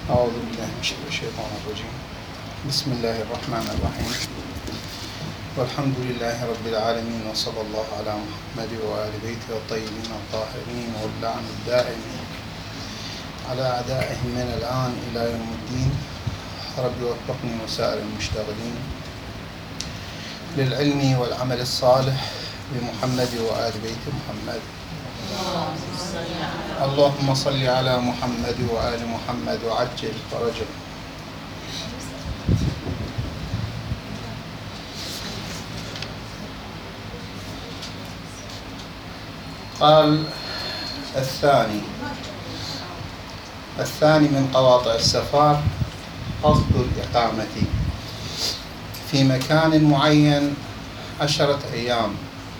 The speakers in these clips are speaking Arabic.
أعوذ بالله من شر الشيطان الرجيم. بسم الله الرحمن الرحيم. والحمد لله رب العالمين، وصلى الله على محمد وآل بيته الطيبين الطاهرين واللعن الدائمين على أعدائهم من الآن إلى يوم الدين. رب وفقني وسائر المشتغلين للعلم والعمل الصالح بمحمد وآل بيت محمد. اللهم صل على محمد وآل محمد وعجل فرجهم. قال الثاني من قواطع السفر قصد الإقامة في مكان معين 10 أيام،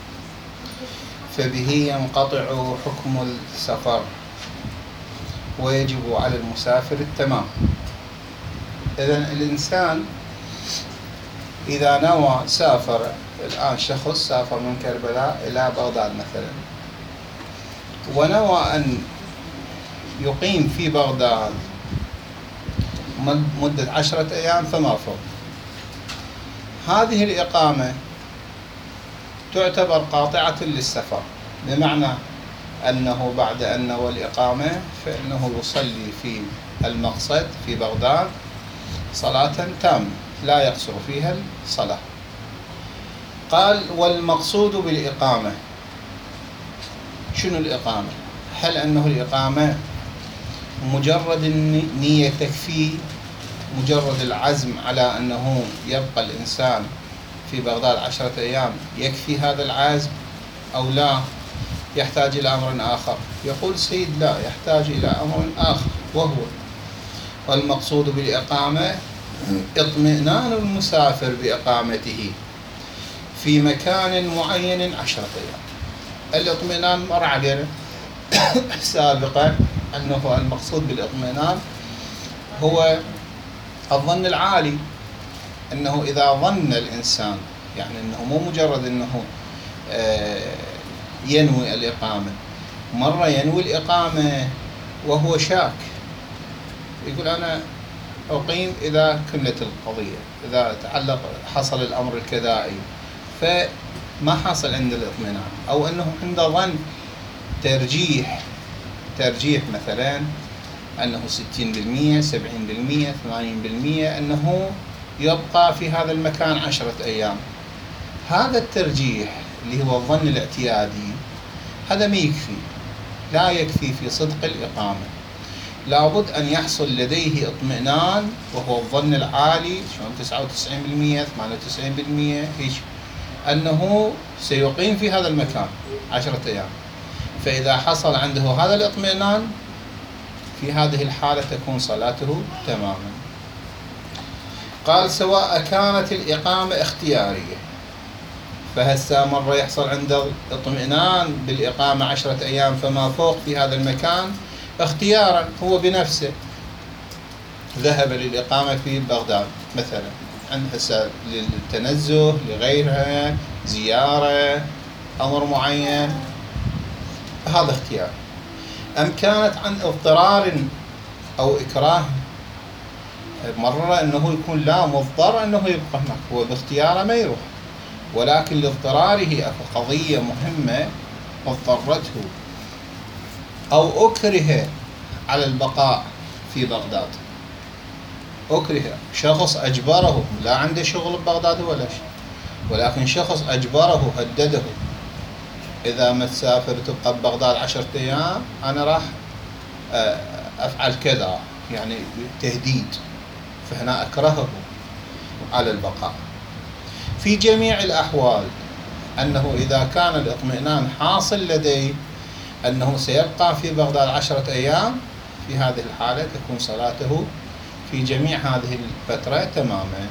فبه ينقطع حكم السفر ويجب على المسافر التمام. إذن الإنسان إذا نوى سافر، الآن شخص سافر من كربلاء إلى بغداد مثلا، ونوى أن يقيم في بغداد مدة 10 أيام فما فوق، هذه الإقامة تعتبر قاطعة للسفر، بمعنى أنه بعد أن نوى الإقامة فإنه يصلي في المقصد في بغداد صلاة تامة لا يقصر فيها الصلاة. قال والمقصود بالإقامة شنو الإقامة؟ هل أنه الإقامة مجرد النية تكفي، مجرد العزم على أنه يبقى الإنسان في بغداد 10 أيام يكفي هذا العزم، أو لا يحتاج إلى أمر آخر؟ يقول سيد لا، يحتاج إلى أمر آخر، وهو والمقصود بالإقامة اطمئنان المسافر بإقامته في مكان معين 10 أيام. الاطمئنان مر علينا سابقا أنه المقصود بالإطمئنان هو الظن العالي، أنه إذا ظن الإنسان، يعني أنه مو مجرد أنه ينوي الإقامة، مرة ينوي الإقامة وهو شاك، يقول أنا أقيم إذا كملت القضية، إذا حصل الأمر الكذائي، فما حصل عنده الإطمئنان، أو أنه عنده ظن ترجيح مثلا أنه 60%، 70%، 80%، أنه يبقى في هذا المكان 10 أيام. هذا الترجيح اللي هو الظن الاعتيادي هذا ما يكفي، لا يكفي في صدق الإقامة، لابد أن يحصل لديه اطمئنان، وهو الظن العالي، شلون 99%، 98% هيك، أنه سيقيم في هذا المكان 10 أيام. فإذا حصل عنده هذا الاطمئنان، في هذه الحالة تكون صلاته تماما. قال سواء كانت الإقامة اختيارية، فهسه مرة يحصل عنده اطمئنان بالإقامة 10 أيام فما فوق في هذا المكان اختيارا، هو بنفسه ذهب للإقامة في بغداد مثلا، عند هسه للتنزه، لغيرها، زيارة، أمر معين، هذا اختيار. أم كانت عن اضطرار أو إكراه، مرة أنه يكون لا مضطر أنه يبقى هناك، هو باختياره ما يروح، ولكن لاضطراره أو قضية مهمة اضطرته أو أكره على البقاء في بغداد، أكره، شخص أجبره، لا عنده شغل ببغداد ولا شيء، ولكن شخص أجبره، هدده، إذا ما تسافر تبقى ببغداد 10 أيام أنا راح أفعل كذا، يعني تهديد، فهنا أكرهه على البقاء. في جميع الأحوال أنه إذا كان الإطمئنان حاصل لديه أنه سيبقى في بغداد 10 أيام، في هذه الحالة تكون صلاته في جميع هذه الفترة تماما.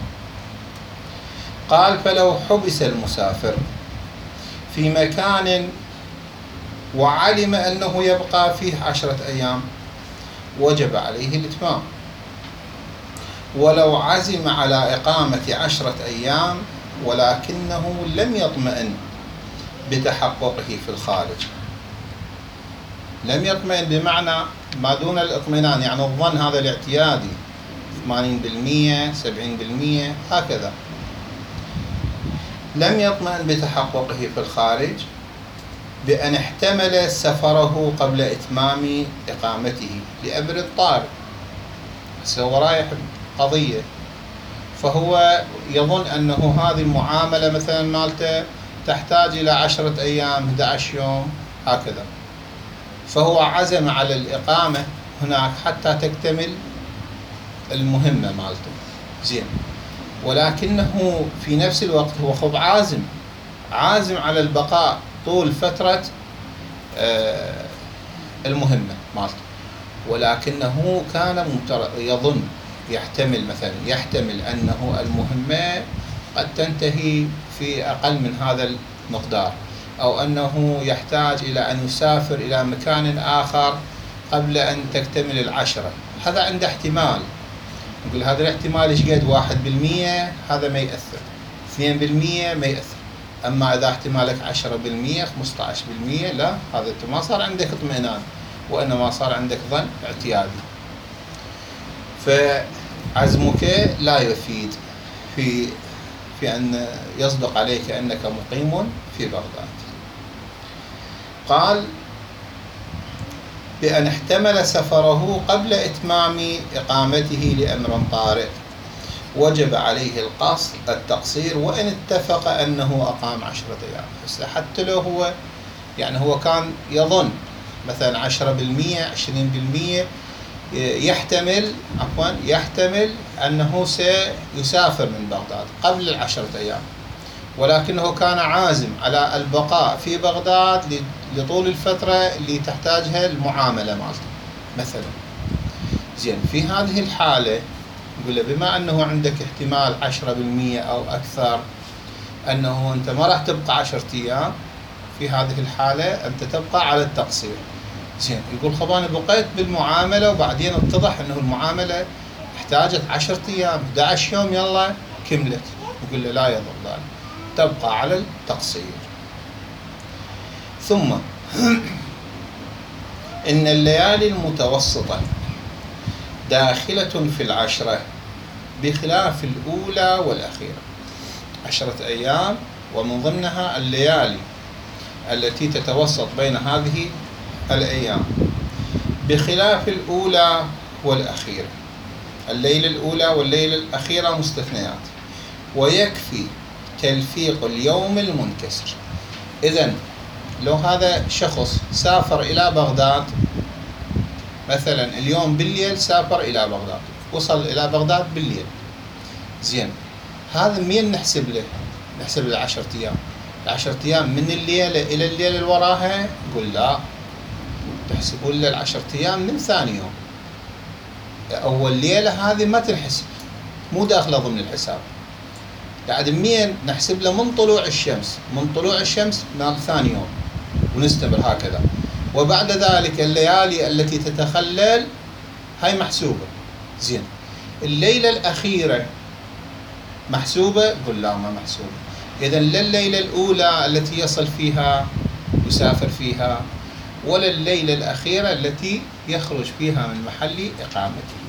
قال فلو حبس المسافر في مكان وعلم أنه يبقى فيه 10 أيام وجب عليه الإتمام، ولو عزم على إقامة 10 أيام ولكنه لم يطمئن بتحققه في الخارج. لم يطمئن بمعنى ما دون الاطمئنان، يعني الظن هذا الاعتيادي 80% 70% هكذا. لم يطمئن بتحققه في الخارج بأن احتمل سفره قبل إتمام إقامته لأمر طارئ. بس هو رايح قضية، فهو يظن أنه هذه المعاملة مثلا مالته تحتاج إلى 10 أيام 11 يوم هكذا، فهو عزم على الإقامة هناك حتى تكتمل المهمة مالته. زين، ولكنه في نفس الوقت هو خب عازم على البقاء طول فترة المهمة مالته، ولكنه كان يظن يحتمل أنه المهمة قد تنتهي في أقل من هذا المقدار، أو أنه يحتاج إلى أن يسافر إلى مكان آخر قبل أن تكتمل 10. هذا عنده احتمال، نقول هذا الاحتمال ايش قد؟ 1%، هذا ما يأثر. 2% ما يأثر. أما إذا احتمالك 10% 15%، لا، هذا أنت ما صار عندك اطمئنان، وإنما صار عندك ظن اعتيادي. فعزمك لا يفيد في أن يصدق عليك أنك مقيم في بغداد. قال بأن احتمل سفره قبل إتمام إقامته لأمر طارئ وجب عليه التقصير وإن اتفق أنه أقام 10 أيام. بس حتى لو هو يعني هو كان يظن مثلا 10% 20% يحتمل أنه سيسافر من بغداد قبل 10 أيام، ولكنه كان عازم على البقاء في بغداد لطول الفترة اللي تحتاجها المعاملة مالته مثلا. زين، في هذه الحالة نقول له بما أنه عندك احتمال 10% أو أكثر أنه أنت ما راح تبقى 10 أيام، في هذه الحالة أنت تبقى على التقصير. زين، يقول خب أنا بقيت بالمعاملة وبعدين اتضح أنه المعاملة احتاجت 10 أيام 11 يوم يلا كملت، يقول له لا يضر ذلك، تبقى على التقصير. ثم إن الليالي المتوسطة داخلة في 10 بخلاف الأولى والأخيرة. 10 أيام ومن ضمنها الليالي التي تتوسط بين هذه الأيام، بخلاف الأولى والأخيرة. الليلة الأولى والليلة الأخيرة مستثنيات. ويكفي تلفيق اليوم المنكسر. إذن لو هذا شخص سافر إلى بغداد مثلا اليوم بالليل، سافر إلى بغداد، وصل إلى بغداد بالليل، زين، هذا مين نحسب له؟ نحسب له 10 أيام. 10 أيام من الليلة إلى الليلة اللي وراها؟ نقول لا، تحسبون له 10 أيام من ثاني يوم. أول ليلة هذه ما تنحسب، مو داخلة ضمن الحساب. يعني مين نحسب له؟ من طلوع الشمس مال ثاني يوم، ونستمر هكذا. وبعد ذلك الليالي التي تتخلل هاي محسوبة. زين، الليلة الأخيرة محسوبة؟ قل لا، ما محسوبة. إذن لا الليلة الأولى التي يصل فيها يسافر فيها، ولا الليلة الأخيرة التي يخرج فيها من محل إقامته.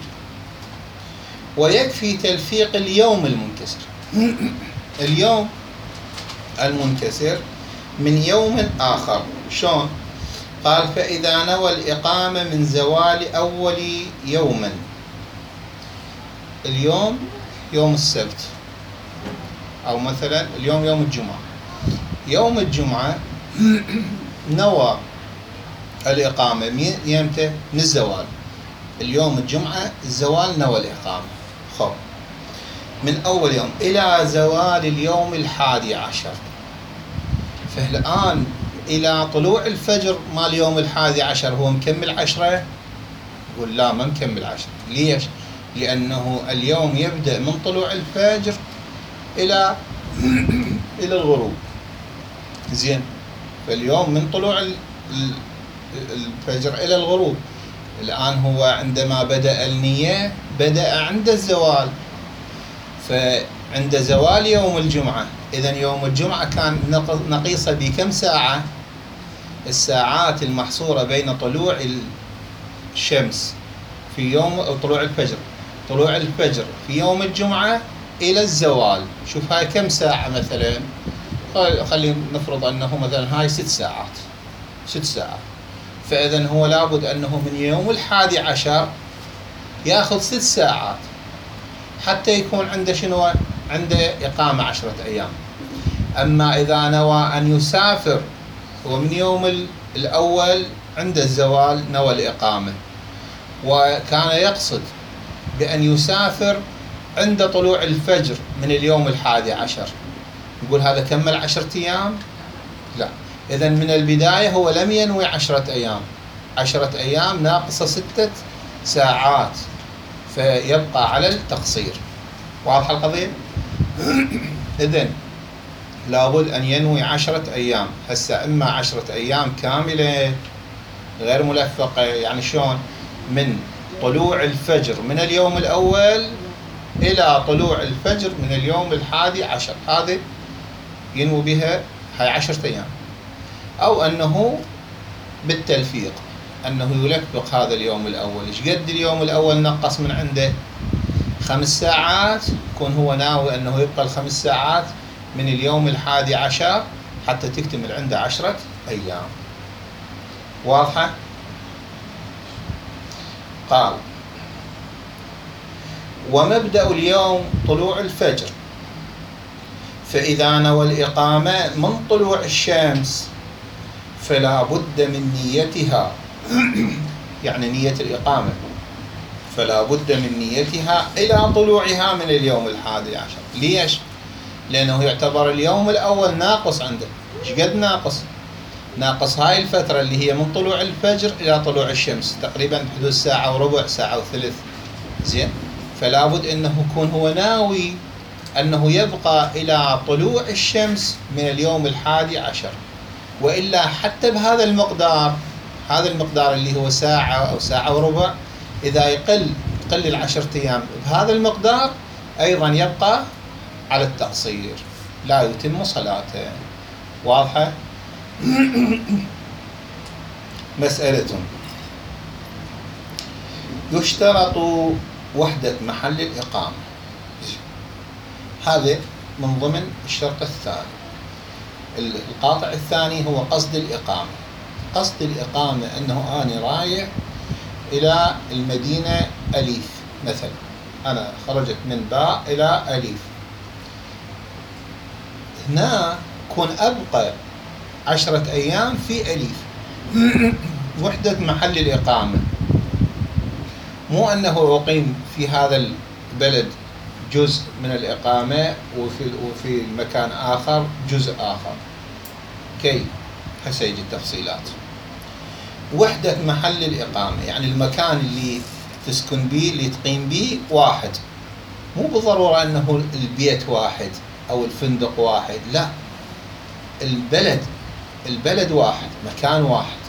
ويكفي تلفيق اليوم المنكسر. اليوم المنكسر من يوم آخر. شون؟ قال فإذا نوى الإقامة من زوال أول يوما. اليوم يوم السبت، أو مثلا اليوم يوم الجمعة. يوم الجمعة نوى الإقامة يمتى؟ من الزوال. اليوم الجمعة الزوال نوى الإقامة. خب، من أول يوم إلى زوال اليوم 11. فالآن إلى طلوع الفجر مال يوم 11 هو مكمل 10؟ يقول لا، ما مكمل 10. ليش؟ لأنه اليوم يبدأ من طلوع الفجر إلى الغروب. زين، فاليوم من طلوع الفجر إلى الغروب. الآن هو عندما بدأ النية بدأ عند الزوال، فعند زوال يوم الجمعة. إذن يوم الجمعة كان نقيصة بكم ساعة؟ الساعات المحصورة بين طلوع الشمس في يوم، أو طلوع الفجر في يوم الجمعة إلى الزوال. شوف هاي كم ساعة مثلا؟ خلينا نفرض أنه مثلا هاي 6 ساعات. فإذا هو لابد أنه من يوم 11 يأخذ 6 ساعات حتى يكون عنده شنو؟ عنده إقامة 10 أيام. أما إذا نوى أن يسافر ومن يوم الأول عند الزوال نوى الإقامة، وكان يقصد بأن يسافر عند طلوع الفجر من اليوم 11، نقول هذا كمل 10 أيام؟ لا. إذن من البداية هو لم ينوي 10 أيام، 10 أيام ناقصة 6 ساعات، فيبقى على التقصير. واضحة القضية؟ إذن لابد أن ينوي 10 أيام. هسه إما 10 أيام كاملة غير ملفقة، يعني شلون؟ من طلوع الفجر من اليوم الأول إلى طلوع الفجر من اليوم 11، هذه ينوي بها هاي 10 أيام. أو أنه بالتلفيق، أنه يلفق هذا اليوم الأول. إيش قد اليوم الأول نقص من عنده؟ 5 ساعات، يكون هو ناوي أنه يبقى ال5 ساعات من اليوم 11 حتى تكتمل عنده 10 أيام. واضحة؟ قال: ومبدأ اليوم طلوع الفجر، فإذا نوى الإقامة من طلوع الشمس فلا بد من نيتها، يعني نية الإقامة، فلا بد من نيتها إلى طلوعها من اليوم 11. ليش؟ لأنه يعتبر اليوم الأول ناقص عنده. إيش قد ناقص؟ ناقص هاي الفترة اللي هي من طلوع الفجر إلى طلوع الشمس، تقريبا بحدود 1.25 ساعة. زين؟ فلا بد أنه يكون هو ناوي أنه يبقى إلى طلوع الشمس من اليوم 11، وإلا حتى بهذا المقدار، هذا المقدار اللي هو 1 ساعة أو 1.25 ساعة، إذا يقل 10 أيام بهذا المقدار أيضا يبقى على التقصير، لا يتم صلاته. واضحة؟ مسألة: يشترط وحدة محل الإقامة. هذا من ضمن الشرط الثاني. القاطع الثاني هو قصد الإقامة. قصد الإقامة أنه أنا رايح إلى المدينة أليف مثلا، أنا خرجت من باء إلى أليف، هنا كون أبقى 10 أيام في أليف. وحدة محل الإقامة مو أنه أقيم في هذا البلد جزء من الإقامة وفي مكان آخر جزء آخر. كي هسه يجي التفصيلات. وحدة محل الإقامة يعني المكان اللي تسكن به، اللي تقيم به واحد، مو بالضرورة أنه البيت واحد أو الفندق واحد، لا، البلد واحد، مكان واحد.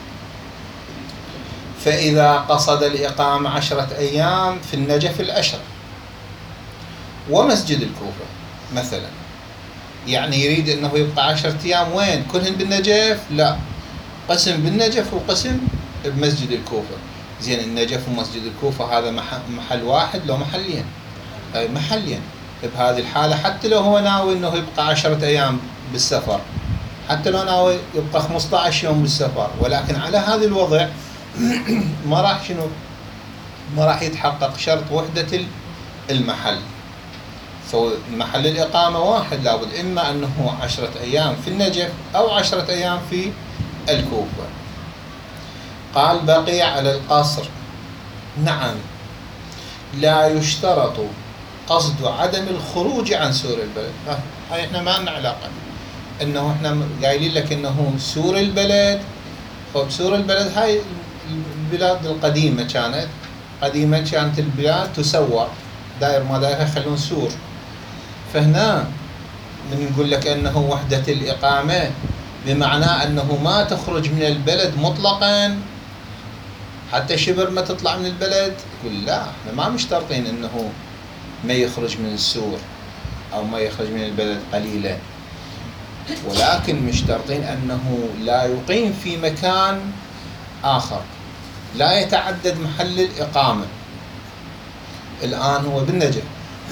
فإذا قصد الإقامة 10 أيام في النجف الأشرف ومسجد الكوفة مثلا، يعني يريد أنه يبقى 10 أيام وين؟ كلهن بالنجف؟ لا، قسم بالنجف وقسم بمسجد الكوفة. زين، النجف ومسجد الكوفة هذا محل واحد لو محلين؟ محلين. بهذه الحالة حتى لو هو ناوي أنه يبقى 10 أيام بالسفر، حتى لو ناوي يبقى 15 يوم بالسفر، ولكن على هذا الوضع ما راح يتحقق شرط وحدة المحل. فمحل الإقامة واحد، لابد إما أنه 10 أيام في النجف أو 10 أيام في الكوفة. قال: بقي على القصر. نعم، لا يشترط قصد عدم الخروج عن سور البلد. هاي احنا ما لنا علاقة، انه احنا قايلين لك انه سور البلد. طب سور البلد هاي البلاد القديمة كانت البلاد تسور، داير ما داير يخلون سور. فهنا من نقول لك انه وحدة الإقامة بمعنى انه ما تخرج من البلد مطلقا، حتى شبر ما تطلع من البلد. يقول لا، احنا ما مشترطين انه ما يخرج من السور او ما يخرج من البلد قليلا. ولكن مشترطين أنه لا يقيم في مكان آخر، لا يتعدد محل الإقامة. الآن هو بالنجف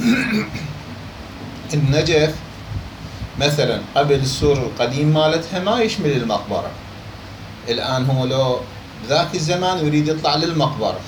النجف مثلا قبل السور القديم مالتها ما يشمل المقبرة، الآن هو لو بذاك الزمان يريد يطلع للمقبرة،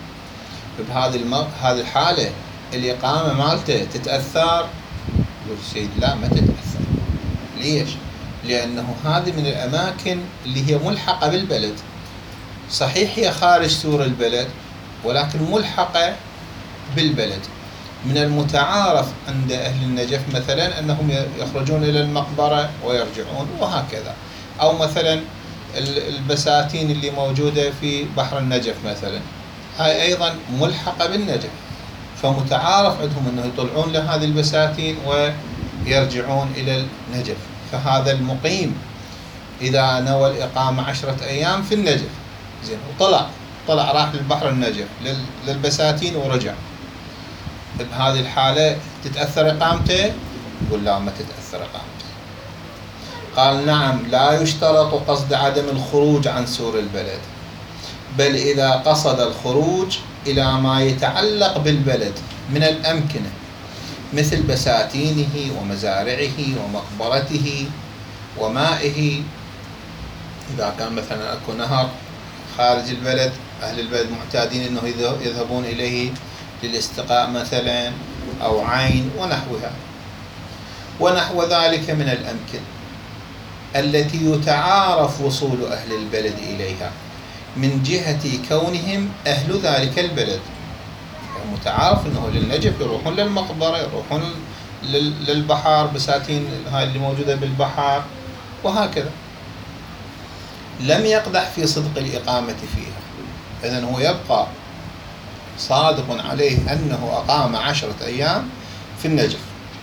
هذه الحالة الإقامة مالته تتأثر؟ يقول السيد لا، ما تتأثر. ليش؟ لأنه هذه من الأماكن اللي هي ملحقة بالبلد، صحيح هي خارج سور البلد ولكن ملحقة بالبلد. من المتعارف عند أهل النجف مثلا أنهم يخرجون إلى المقبرة ويرجعون وهكذا، أو مثلا البساتين اللي موجودة في بحر النجف مثلا هاي أيضا ملحقة بالنجف، فمتعارف عندهم أنه يطلعون لهذه البساتين ويرجعون إلى النجف. فهذا المقيم إذا نوى الإقامة 10 أيام في النجف زين وطلع راح للبحر النجف للبساتين ورجع، بهذه الحالة تتأثر إقامته؟ يقول لا، ما تتأثر إقامته. قال نعم، لا يشترط قصد عدم الخروج عن سور البلد، بل إذا قصد الخروج إلى ما يتعلق بالبلد من الأمكنة مثل بساتينه ومزارعه ومقبرته ومائه. إذا كان مثلا أكو نهر خارج البلد، أهل البلد معتادين أنه يذهبون إليه للاستقاء مثلا، أو عين ونحوها، ونحو ذلك من الأمكنة التي يتعارف وصول أهل البلد إليها من جهة كونهم أهل ذلك البلد. يعني متعارف أنه للنجف يروحون للمقبرة، يروحون للبحر، بساتين هاي اللي موجودة بالبحر وهكذا. لم يقدح في صدق الإقامة فيها، إذن هو يبقى صادق عليه أنه أقام 10 أيام في النجف.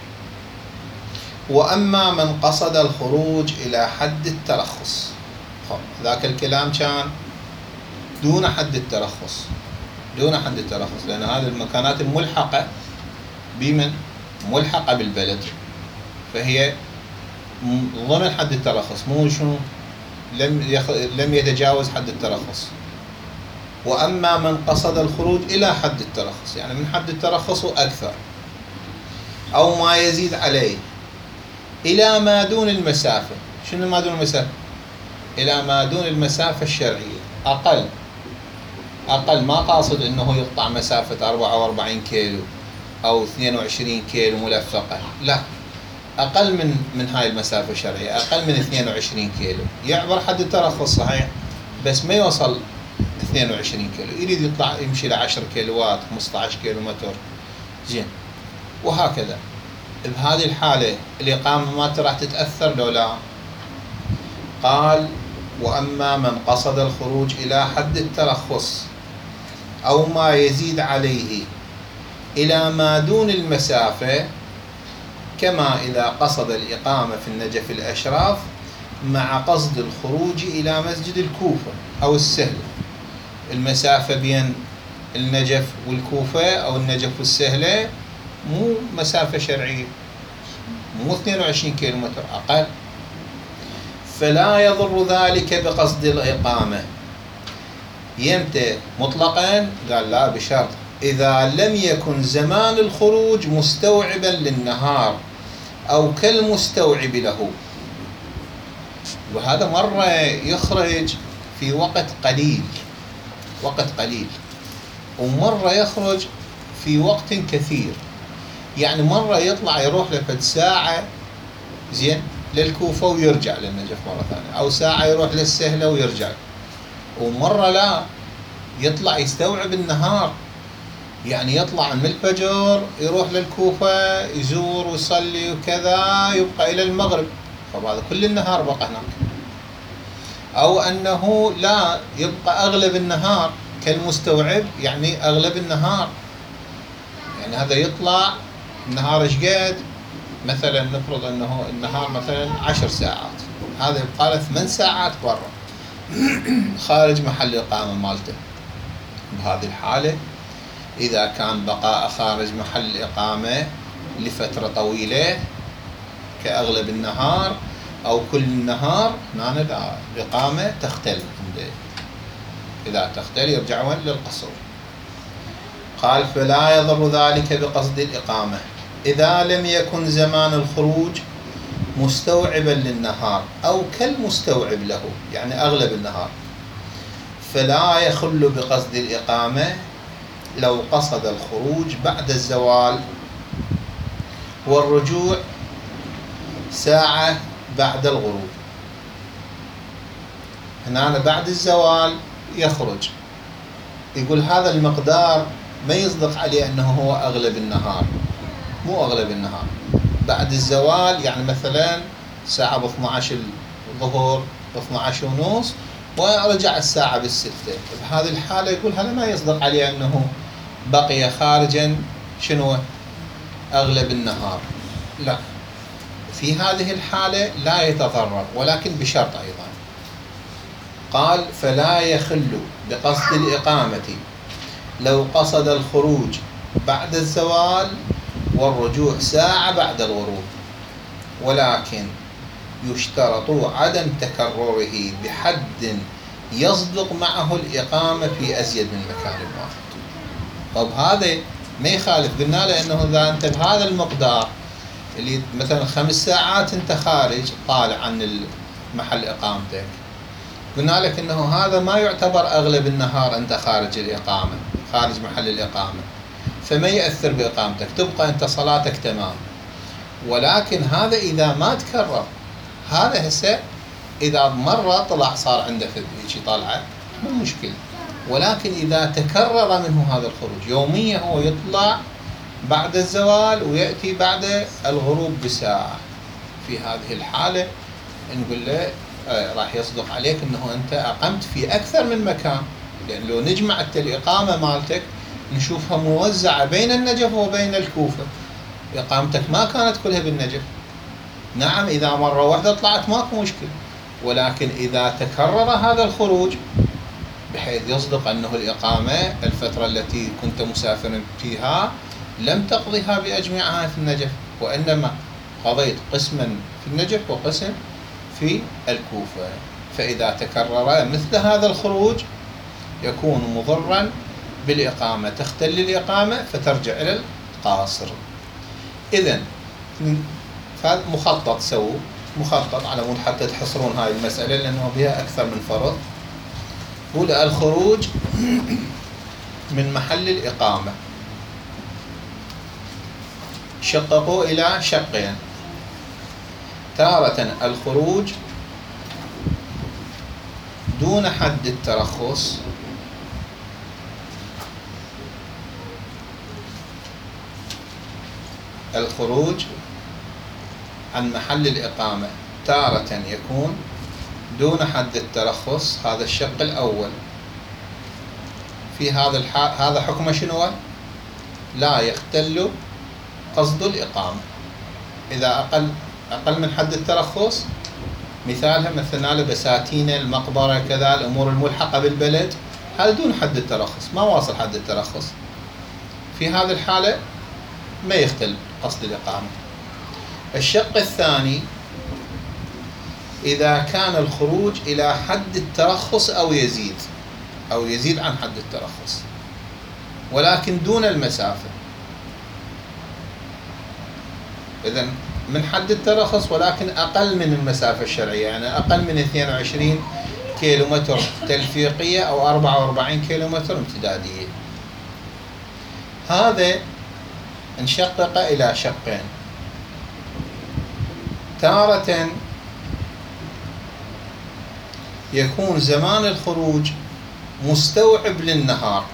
وأما من قصد الخروج إلى حد الترخص، ذاك الكلام كان دون حد الترخص، لأن هذه المكانات ملحقة بمن؟ ملحقة بالبلد، فهي ضمن حد الترخص، مو شنو لم يتجاوز حد الترخص. وأما من قصد الخروج إلى حد الترخص، يعني من حد الترخص وأكثر أو ما يزيد عليه، إلى ما دون المسافة. شنو ما دون المسافة؟ إلى ما دون المسافة الشرعية، أقل ما قاصد أنه يقطع مسافة 44 كيلو أو 22 كيلو ملفقة، لا، أقل من هاي المسافة الشرعية، أقل من 22 كيلو، يعبر حد الترخص صحيح بس ما يوصل 22 كيلو، يريد يطلع يمشي ل 10 كيلوات 15 كيلو متر زين وهكذا. بهذه الحالة الإقامة ما راح تتأثر لو لا؟ قال وأما من قصد الخروج إلى حد الترخص أو ما يزيد عليه إلى ما دون المسافة، كما إذا قصد الإقامة في النجف الأشراف مع قصد الخروج إلى مسجد الكوفة أو السهلة. المسافة بين النجف والكوفة أو النجف والسهلة مو مسافة شرعية، مو 22 كيلومتر، أقل، فلا يضر ذلك بقصد الإقامة. يمتى مطلقا؟ قال لا، بشرط إذا لم يكن زمان الخروج مستوعبا للنهار أو كالمستوعب له. وهذا مرة يخرج في وقت قليل ومرة يخرج في وقت كثير، يعني مرة يطلع يروح لفد ساعة زين للكوفة ويرجع للنجف مرة ثانية، أو ساعة يروح للسهلة ويرجع، ومرة لا، يطلع يستوعب النهار، يعني يطلع من الفجر يروح للكوفة يزور ويصلي وكذا يبقى إلى المغرب، فهذا كل النهار بقى هناك. أو أنه لا، يبقى أغلب النهار كالمستوعب، يعني أغلب النهار، يعني هذا يطلع النهار إيش قد؟ مثلا نفرض أنه النهار مثلا 10 ساعات، هذا يبقى له 8 ساعات برا خارج محل الإقامة مالته. بهذه الحالة إذا كان بقاء خارج محل الإقامة لفترة طويلة كأغلب النهار أو كل نهار، هنا الإقامة تختل. إذا تختل يرجعون للقصر. قال فلا يضر ذلك بقصد الإقامة إذا لم يكن زمان الخروج مستوعبا للنهار أو كالمستوعب له، يعني أغلب النهار، فلا يخل بقصد الإقامة لو قصد الخروج بعد الزوال والرجوع ساعة بعد الغروب. هنا بعد الزوال يخرج، يقول هذا المقدار ما يصدق عليه أنه هو أغلب النهار، مو أغلب النهار. بعد الزوال يعني مثلا الساعة ب12 الظهر، ب12:30، ورجع الساعة ب6. بهذه الحالة يقول هذا ما يصدق عليه أنه بقي خارجا شنو أغلب النهار. لا، في هذه الحالة لا يتضرر، ولكن بشرط أيضا. قال فلا يخل بقصد الإقامة لو قصد الخروج بعد الزوال والرجوع ساعة بعد الغروب، ولكن يشترط عدم تكرره بحد يصدق معه الإقامة في أزيد من مكان واحد. طب هذا ما يخالف، قلنا له أنه إذا أنت بهذا المقدار اللي مثلا 5 ساعات أنت خارج طالع عن محل إقامتك، قلنا لك أنه هذا ما يعتبر أغلب النهار أنت خارج الإقامة، خارج محل الإقامة، فما يأثر بإقامتك، تبقى أنت صلاتك تمام. ولكن هذا إذا ما تكرر، هذا هسه إذا مرة طلع صار عنده شيء طالعة مو مشكلة، ولكن إذا تكرر منه هذا الخروج يوميا، هو يطلع بعد الزوال ويأتي بعد الغروب بساعة، في هذه الحالة نقول له راح يصدق عليك أنه أنت أقمت في أكثر من مكان، لأن لو نجمع الإقامة مالتك نشوفها موزعة بين النجف وبين الكوفة، إقامتك ما كانت كلها بالنجف. نعم إذا مرة واحدة طلعت ماكو مشكلة، ولكن إذا تكرر هذا الخروج بحيث يصدق أنه الإقامة الفترة التي كنت مسافرا فيها لم تقضيها بأجمعها في النجف، وإنما قضيت قسما في النجف وقسم في الكوفة، فإذا تكرر مثل هذا الخروج يكون مضرا بالإقامة، تختل الإقامة فترجع إلى القاصر. إذن مخطط، سووا مخطط على مود حتى تحصرون هاي المسألة لأنه بها أكثر من فرض. هو الخروج من محل الإقامة شققوا إلى شقين: تارة الخروج دون حد الترخص، الخروج عن محل الإقامة تارة يكون دون حد الترخص، هذا الشق الأول. في هذا الحال هذا حكمه شنو؟ لا يختل قصد الإقامة. إذا أقل من حد الترخص، مثالها مثلنا بساتين المقبرة كذا، الأمور الملحقة بالبلد، هذا دون حد الترخص، ما واصل حد الترخص، في هذه الحالة ما يختل قصد الإقامة. الشق الثاني إذا كان الخروج إلى حد الترخص أو يزيد عن حد الترخص، ولكن دون المسافة. إذن من حد الترخص ولكن أقل من المسافة الشرعية، يعني أقل من 22 كيلومتر تلفيقية أو 44 كيلومتر امتدادية. هذا انشقق إلى شقين: تارة يكون زمان الخروج مستوعب للنهار،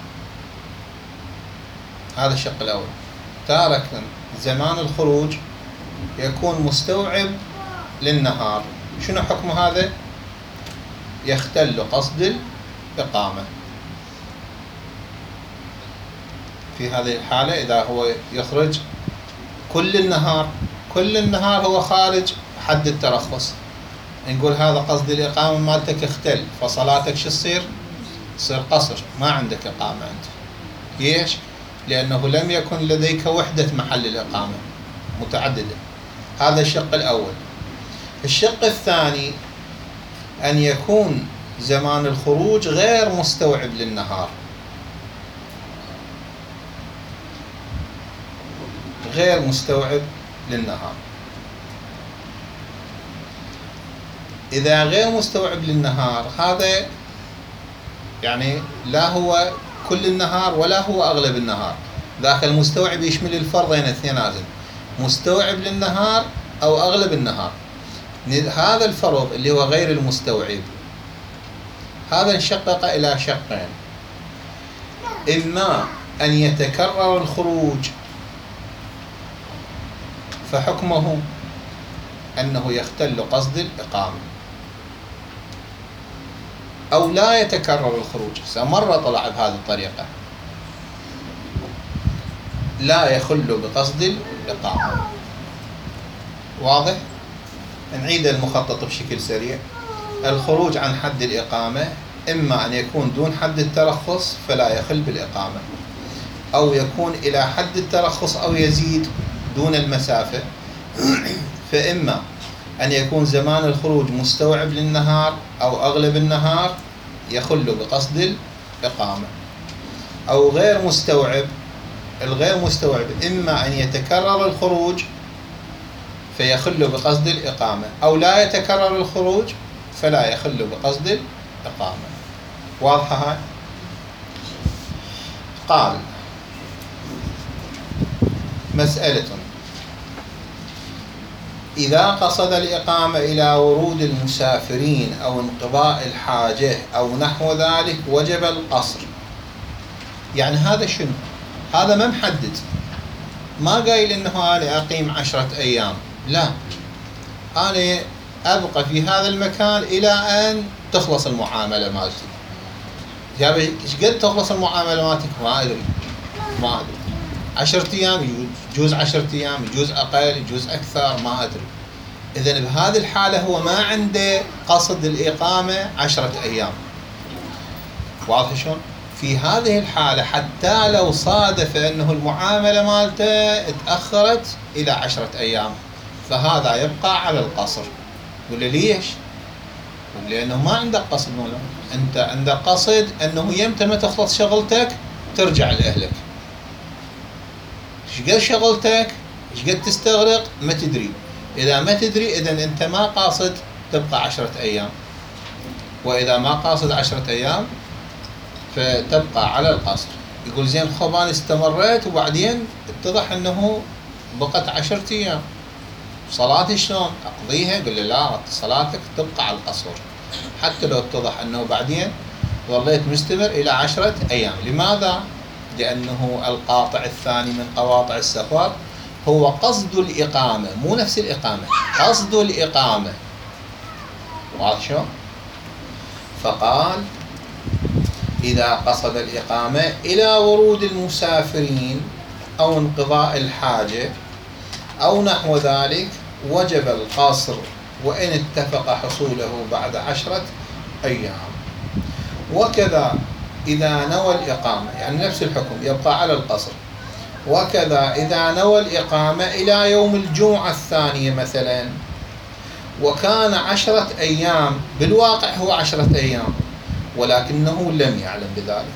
هذا الشق الأول. تارة زمان الخروج يكون مستوعب للنهار، شنو حكم هذا؟ يختل قصد الإقامة. في هذه الحالة إذا هو يخرج كل النهار هو خارج حد الترخص، نقول هذا قصد الإقامة مالتك اختل، فصلاتك شو تصير قصر، ما عندك إقامة أنت. ليش؟ لأنه لم يكن لديك وحدة محل الإقامة، متعددة. هذا الشق الأول. الشق الثاني أن يكون زمان الخروج غير مستوعب للنهار، غير مستوعب للنهار. إذا غير مستوعب للنهار هذا يعني لا هو كل النهار ولا هو أغلب النهار. ذاك المستوعب يشمل الفرضين اثنيناتهم، مستوعب للنهار أو أغلب النهار. هذا الفرض اللي هو غير المستوعب هذا انشقق إلى شقين: إما أن يتكرر الخروج فحكمه أنه يختل قصد الإقامة، أو لا يتكرر الخروج. مرة طلع بهذه الطريقة لا يخل بقصد الإقامة. واضح؟ نعيد المخطط بشكل سريع. الخروج عن حد الإقامة إما أن يكون دون حد الترخص فلا يخل بالإقامة، أو يكون إلى حد الترخص أو يزيد دون المسافة، فإما أن يكون زمان الخروج مستوعب للنهار أو أغلب النهار يخل بقصد الإقامة، أو غير مستوعب. الغير مستوعب إما أن يتكرر الخروج فيخل بقصد الإقامة، أو لا يتكرر الخروج فلا يخل بقصد الإقامة. واضحة هاي؟ قال: مسألة: إذا قصد الإقامة إلى ورود المسافرين أو انقضاء الحاجة أو نحو ذلك وجب القصر. يعني هذا شنو؟ هذا ما محدد، ما قايل إنه أنا أقيم 10 أيام، لا، أنا أبقى في هذا المكان إلى أن تخلص المعاملة مالتي. يا إيش قد تخلص المعاملة مالتك؟ ما أدري 10 أيام، يجوز 10 أيام، يجوز أقل، يجوز أكثر، ما أدري. إذن بهذه الحالة هو ما عنده قصد الإقامة 10 أيام. واضح شلون؟ في هذه الحالة حتى لو صادف أنه المعاملة مالته تأخرت إلى 10 أيام فهذا يبقى على القصر. يقول لي ليش؟ يقول لي لأنه ما عندك قصد مولا. أنت عندك قصد أنه يمتى ما تخلص شغلتك ترجع لأهلك. إيش قد شغلتك؟ إيش قد تستغرق؟ ما تدري. إذا ما تدري إذن أنت ما قاصد تبقى 10 أيام، وإذا ما قاصد 10 أيام فتبقى على القصر. يقول زين خب أنا استمريت وبعدين اتضح أنه بقت 10 أيام، صلاتي شلون أقضيها؟ يقول لي لا، صلاتك تبقى على القصر حتى لو اتضح أنه بعدين ظليت مستمر إلى 10 أيام. لماذا؟ لأنه القاطع الثاني من قواطع السفر هو قصد الإقامة، مو نفس الإقامة، قصد الإقامة. واضح شو؟ فقال: إذا قصد الإقامة إلى ورود المسافرين أو انقضاء الحاجة أو نحو ذلك وجب القصر وإن اتفق حصوله بعد 10 أيام. وكذا إذا نوى الإقامة، يعني نفس الحكم يبقى على القصر. وكذا إذا نوى الإقامة إلى يوم الجمعة الثانية مثلا وكان 10 أيام، بالواقع هو 10 أيام ولكنه لم يعلم بذلك،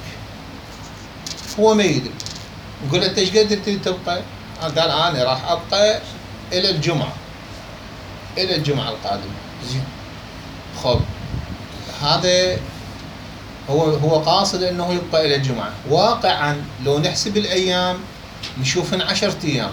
هو ما يدري. يقول أنت إيش قد تبقى؟ قال أنا راح أبقى إلى الجمعة، إلى الجمعة القادمة. زين، خب هذا هو قاصد أنه يبقى إلى الجمعة. واقعا لو نحسب الأيام نشوفن 10 أيام،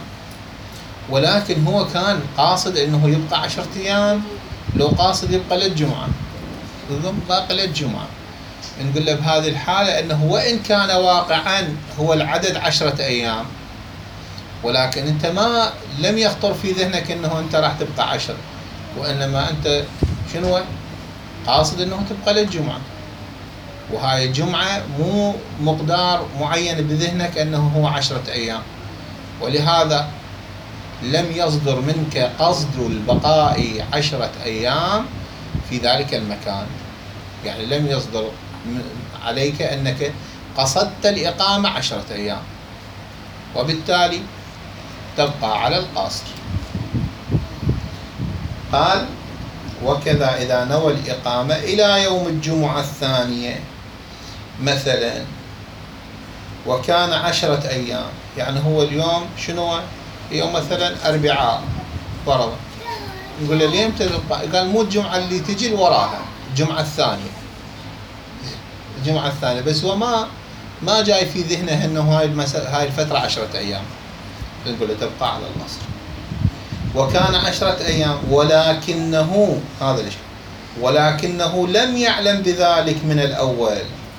ولكن هو كان قاصد أنه يبقى 10 أيام. لو قاصد يبقى للجمعة باقي للجمعة، نقول له بهذه الحالة أنه وإن كان واقعا هو العدد 10 أيام، ولكن أنت لم يخطر في ذهنك أنه أنت راح تبقى 10، وإنما أنت شنو قاصد أنه تبقى للجمعة، وهاي الجمعة مو مقدار معين بذهنك أنه هو 10 أيام، ولهذا لم يصدر منك قصد البقاء 10 أيام في ذلك المكان. يعني لم يصدر عليك أنك قصدت الإقامة 10 أيام، وبالتالي تبقى على القصر. قال: وكذا إذا نوى الإقامة إلى يوم الجمعة الثانية مثلا، وكان 10 أيام، يعني هو اليوم شنو؟ يوم مثلا أربعاء فرضا، نقول له ليه قال مو الجمعة اللي تجي اللي وراها، الجمعة الثانية، الجمعة الثانية، بس هو ما جاي في ذهنه انه هاي الفترة 10 أيام، نقول له تبقى على النصر. وكان 10 أيام ولكنه، هذا الشيء، ولكنه لم يعلم بذلك من الأول،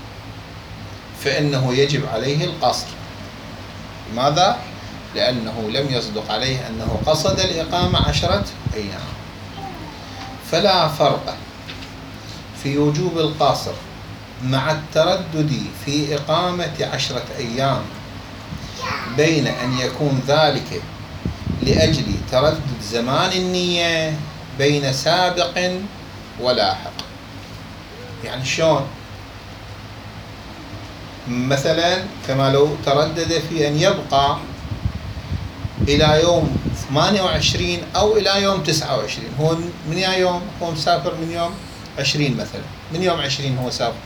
فإنه يجب عليه القصر. لماذا؟ لأنه لم يصدق عليه أنه قصد الإقامة 10 أيام. فلا فرق في وجوب القصر مع التردد في إقامة 10 أيام بين أن يكون ذلك لأجل تردد زمان النية بين سابق ولاحق. يعني شلون؟ مثلا كما لو تردد في أن يبقى إلى يوم 28 أو إلى يوم 29، هو من يوم هو مسافر من يوم 20 مثلا، من يوم 20 هو سافر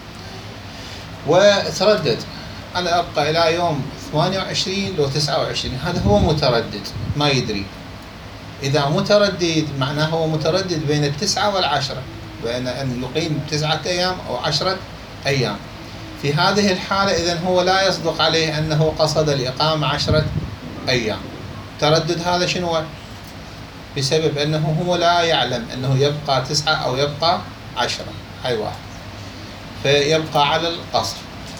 وتردد أنا أبقى إلى يوم 28 لو 29، هذا هو متردد ما يدري. إذا متردد معناه هو متردد بين 9 و10، بين أن يقيم 9 أيام أو 10 أيام. في هذه الحالة إذن هو لا يصدق عليه أنه قصد الإقامة 10 أيام. تردد هذا شنو؟ بسبب أنه هو لا يعلم أنه يبقى 9 أو يبقى 10، هاي واحد، فيبقى على القصر.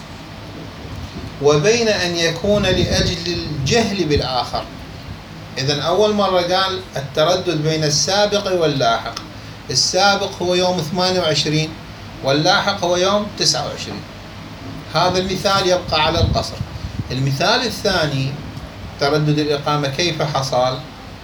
وبين أن يكون لأجل الجهل بالآخر، إذن أول مرة قال التردد بين السابق واللاحق، السابق هو يوم 28 واللاحق هو يوم 29، هذا المثال يبقى على القصر. المثال الثاني تردد الإقامة كيف حصل؟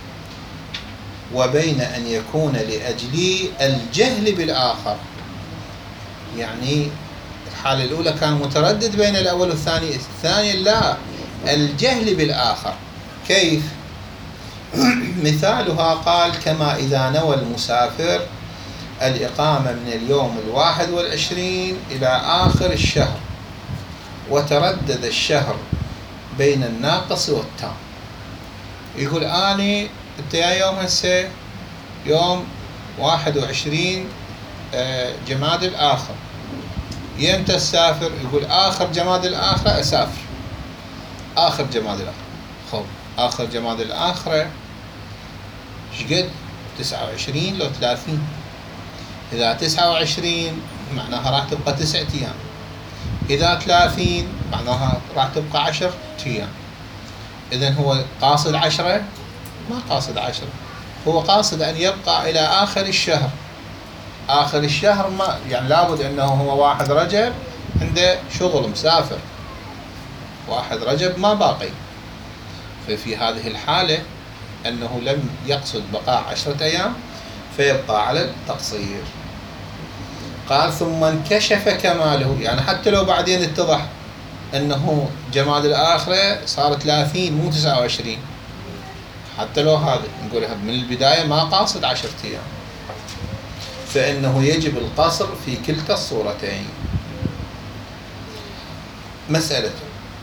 وبين أن يكون لأجل الجهل بالآخر، يعني الحالة الأولى كان متردد بين الأول والثاني، الثاني لا، الجهل بالآخر. كيف؟ مثالها قال كما إذا نوى المسافر الإقامة من اليوم 21 إلى آخر الشهر وتردد الشهر بين الناقص والتام. يقول أني أنت يا يوم هسه يوم 21 جماد الآخر، يمتى تسافر؟ يقول آخر جماد الآخرة أسافر، آخر جماد الآخرة. خب آخر جماد الآخرة شقد؟ 29 لو 30. إذا 29 معناها راح تبقى 9 أيام، إذا 30 معناها راح تبقى 10 أيام. إذن هو قاصد 10؟ ما قاصد 10، هو قاصد أن يبقى إلى آخر الشهر. آخر الشهر ما يعني لابد أنه هو 1 رجب عنده شغل مسافر، 1 رجب ما باقي، ففي هذه الحالة أنه لم يقصد بقاء 10 أيام فيبقى على التقصير. قال ثم انكشف كماله، يعني حتى لو بعدين اتضح أنه جماد الآخرة صار 30 مو 29، حتى لو هذا نقول من البداية ما قاصد 10 أيام، فإنه يجب القصر في كلتا الصورتين. مسألة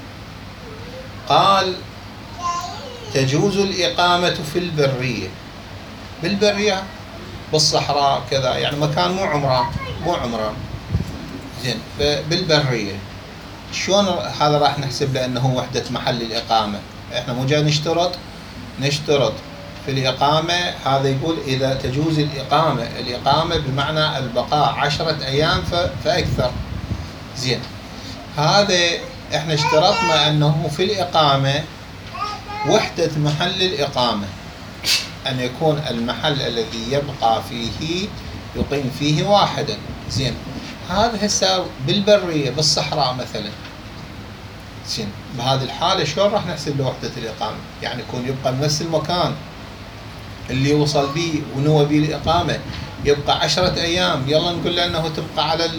قال تجوز الإقامة في البرية، بالبرية بالصحراء كذا، يعني مكان مو عمران زين، بالبرية شلون هذا راح نحسب لأنه وحدة محل الإقامة؟ احنا مو جاي نشترط في الإقامة. هذا يقول إذا تجوز الإقامة بمعنى البقاء 10 أيام فأكثر. زين، هذا احنا اشترطنا أنه في الإقامة وحدة محل الإقامة، أن يكون المحل الذي يبقى فيه يقيم فيه واحدا. زين، هذا هسه بالبرية بالصحراء مثلا، زين، بهذه الحالة شلون راح نحسب له وحدة الإقامة؟ يعني يكون يبقى بنفس المكان اللي وصل به ونوى به الإقامة، يبقى 10 أيام، يلا نقول له أنه تبقى على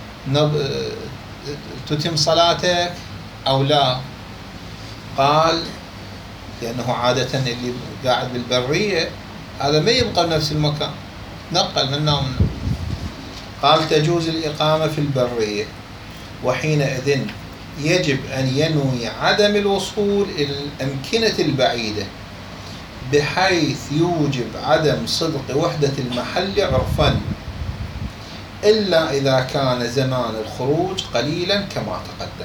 تتم صلاتك أو لا؟ قال لأنه عادة اللي قاعد بالبرية هذا ما يبقى بنفس المكان، تنقل منه ومنه. قال تجوز الإقامة في البرية، وحينئذ يجب أن ينوي عدم الوصول إلى الأمكنة البعيدة بحيث يوجب عدم صدق وحدة المحل عرفا، إلا إذا كان زمان الخروج قليلا كما تقدم.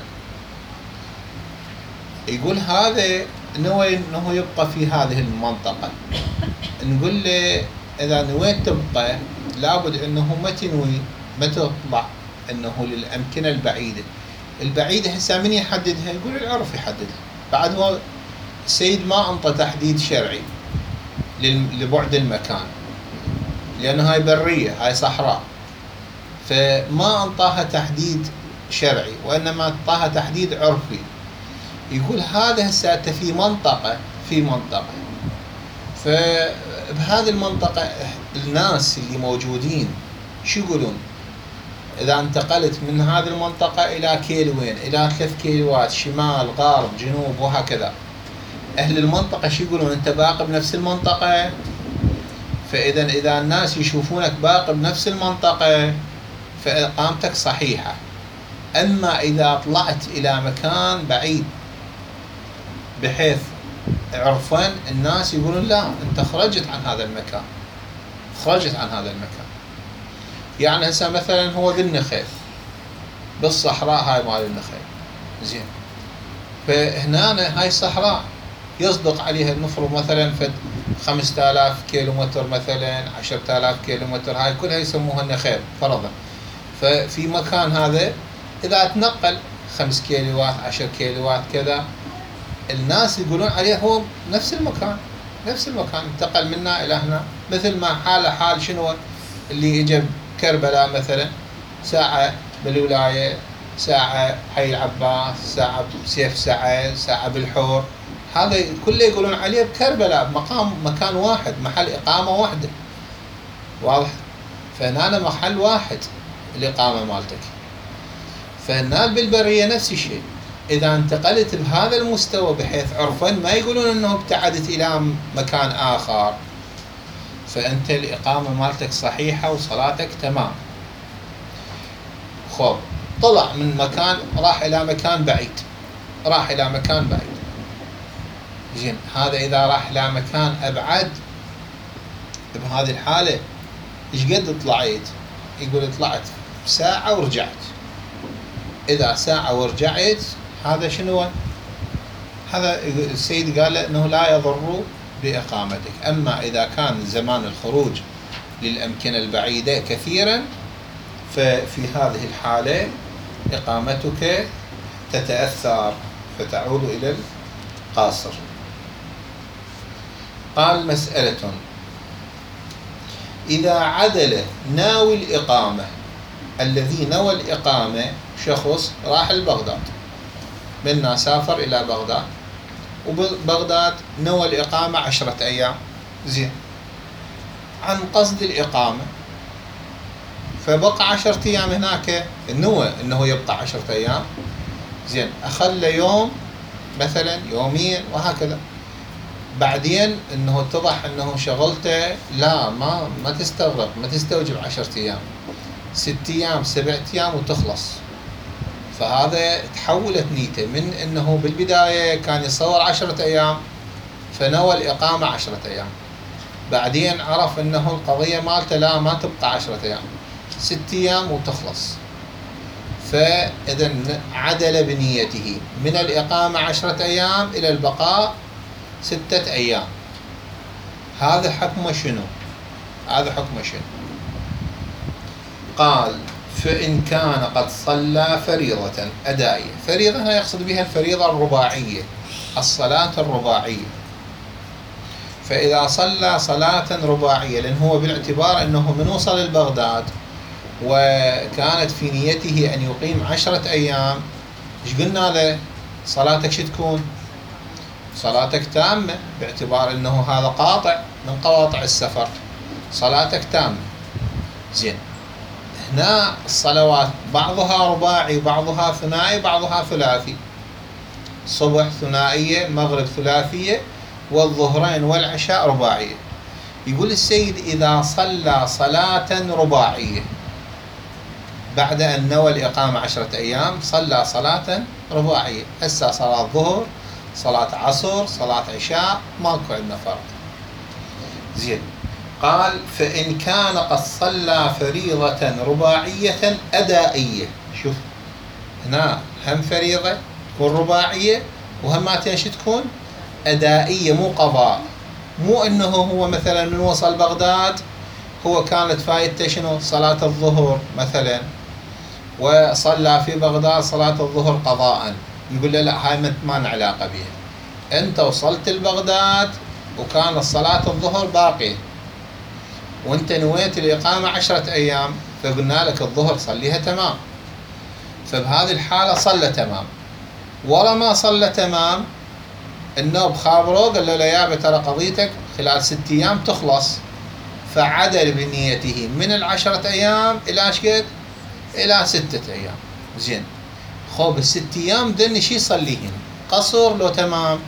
يقول هذا نوي أنه يبقى في هذه المنطقة، نقول له إذا نويت تبقى لابد أنه ما تطلع أنه للأمكنة البعيدة. البعيدة هسه من يحددها؟ يقول العرف يحددها. بعد هو السيد ما أنطى تحديد شرعي لبعد المكان، لأنه هاي برية، هاي صحراء، فما أنطاها تحديد شرعي وإنما أنطاها تحديد عرفي. يقول هذا هسه في منطقة فبهذه المنطقة الناس اللي موجودين شو يقولون؟ إذا انتقلت من هذه المنطقة إلى كيلوين، إلى 3 كيلوات، شمال غرب جنوب وهكذا، أهل المنطقة شو يقولون؟ أنت باقي بنفس المنطقة. إذا الناس يشوفونك باقي بنفس المنطقة فإقامتك صحيحة. أما إذا طلعت إلى مكان بعيد بحيث عرفا الناس يقولون لا أنت خرجت عن هذا المكان، يعني هسه مثلا هو بالنخيل، بالصحراء هاي مال النخيل، زين، فهنا هاي الصحراء يصدق عليها نفرض مثلا 5000 كيلومتر مثلا 10000 كيلومتر، هاي كلها يسموها النخيل فرضا. ففي مكان هذا إذا تنقل 5 كيلوات 10 كيلوات كذا، الناس يقولون عليه هو نفس المكان انتقل منا إلى هنا. مثل ما حال شنو اللي إجا كربلاء مثلا، ساعة بالولاية، ساعة حي العباس، ساعة بسيف سعد، ساعة بالحور، هذا كله يقولون عليه بكربلاء مكان واحد، محل إقامة واحدة، واضح؟ فهنا محل واحد الإقامة مالتك. فهنا بالبرية نفس الشيء، إذا انتقلت بهذا المستوى بحيث عرفا ما يقولون أنه ابتعدت إلى مكان آخر، فأنت الإقامة مالتك صحيحة وصلاتك تمام. خب طلع من مكان راح إلى مكان بعيد، زين، هذا إذا راح إلى مكان أبعد بهذه الحالة إيش قد طلعت؟ يقول طلعت ساعة ورجعت. إذا ساعة ورجعت هذا شنو؟ هذا السيد قال أنه لا يضر بإقامتك. أما إذا كان زمان الخروج للأمكنة البعيدة كثيرا ففي هذه الحالة إقامتك تتأثر فتعود إلى القاصر. قال مسألة: إذا عدل ناوي الإقامة، الذي نوى الإقامة شخص راح لبغداد، منا سافر إلى بغداد، وبغداد نوى الإقامة 10 أيام، زين، عن قصد الإقامة فبقى 10 أيام هناك، النوى أنه يبقى 10 أيام، زين، أخذ له يوم مثلا، يومين وهكذا، بعدين أنه اتضح أنه شغلته لا ما تستغرق، ما تستوجب 10 أيام، 6 أيام 7 أيام وتخلص. فهذا تحولت نيته من أنه بالبداية كان يصور 10 أيام فنوى الإقامة 10 أيام، بعدين عرف أنه القضية مالته لا ما تبقى 10 أيام، 6 أيام وتخلص، فإذا عدل بنيته من الإقامة 10 أيام إلى البقاء 6 أيام. هذا حكمه شنو؟ قال: فإن كان قد صلى فريضة أدائية، فريضة هنا يقصد بها الفريضة الرباعية، الصلاة الرباعية، فإذا صلى صلاة رباعية، لأن هو بالاعتبار أنه من وصل لبغداد وكانت في نيته أن يقيم 10 أيام، إيش قلنا له؟ صلاتك شو تكون؟ صلاتك تامة، باعتبار أنه هذا قاطع من قواطع السفر، صلاتك تامة، زين. هنا الصلوات بعضها رباعي، بعضها ثنائي، بعضها ثلاثي، صبح ثنائية، مغرب ثلاثية، والظهرين والعشاء رباعية. يقول السيد إذا صلى صلاة رباعية بعد أن نوى الإقامة 10 أيام، صلى صلاة رباعية، هسه صلاة ظهر، صلاة عصر، صلاة عشاء، ماكو عندنا فرق. زين، قال فإن كان قد صلى فريضة رباعية أدائية، شوف هنا هم فريضة تكون رباعية، وهماتين شو تكون أدائية مو قضاء. مو أنه هو مثلا من وصل بغداد هو كانت فايدته شنو صلاة الظهر مثلا، وصلى في بغداد صلاة الظهر قضاء، نقول له لا، هاي ما لنا علاقة بها. أنت وصلت لبغداد وكانت صلاة الظهر باقية، وأنت نويت الإقامة 10 أيام، فقلنا لك الظهر صليها تمام، فبهذه الحالة صلى تمام. ولا ما صلى تمام، النوب خابروه قال له لا يابا ترى قضيتك خلال 6 أيام تخلص، فعدل بنيته من 10 أيام إلى شقد؟ إلى 6 أيام. زين، خوب ال6 أيام دني شي يصليهن؟ قصر لو تمام؟